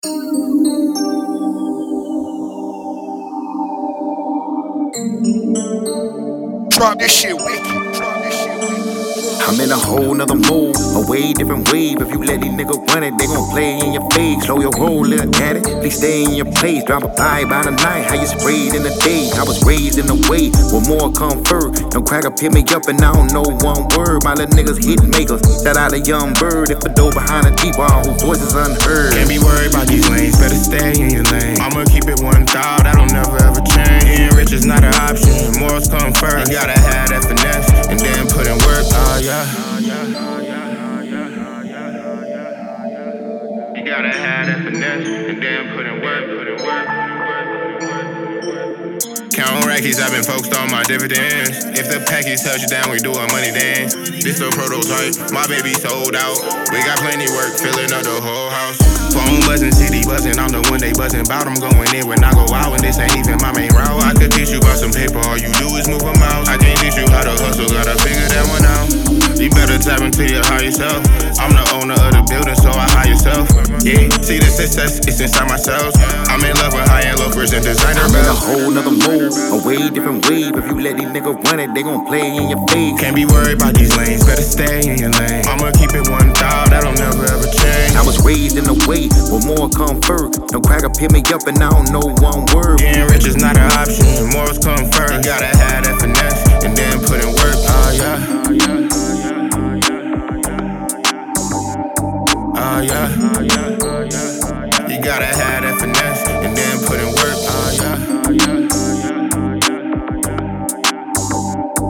Drop this shit wicked. I'm in a whole nother mode, a way different wave. If you let these niggas run it, they gon' play in your face. Slow your roll, little daddy, please stay in your place. Drop a pie by the night, how you sprayed in the day. I was raised in the way, with more comfort. Don't crack up, hit me up and I don't know one word. My little niggas hit makers, shout out a young bird. If a door behind a deep wall, whose voice is unheard. Can't be worried about these lanes, better stay in your lane. I'ma keep it 1,000, that'll never ever change. Getting rich is not an option, morals come first. You gotta have that finesse, and then put in work, yeah. You gotta have that finesse, and then put in work. Counting rackies, I've been focused on my dividends. If the package touch down, we do a money dance. This the prototype, my baby sold out. We got plenty work, filling up the whole house. Phone buzzing, CD buzzing, I'm the one they buzzing bout. I'm going in when I go out, and this ain't even my main route. I could teach you about some paper, all you do is move a mouse. I can't teach you how to hustle, gotta figure that one out. You better tap into your higher self. I'm the owner of the building, so I hire yourself. Yeah, see the success, it's inside myself. I'm in love with high-end loafers and designer I'm in a belts. whole nother mode, a way different wave. If you let these niggas run it, they gon' play in your face. Can't be worried about these lanes, better stay in your lane. I'ma keep it 1,000, that'll never ever change. I was raised in the way, with more comfort. Don't crack up, hit me up and I don't know one word. Getting rich is not an option, morals come first. You gotta have that finesse, and then put in work, yeah. You gotta have that finesse, and then put in work,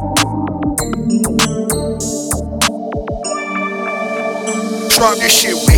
Drop this shit wicked.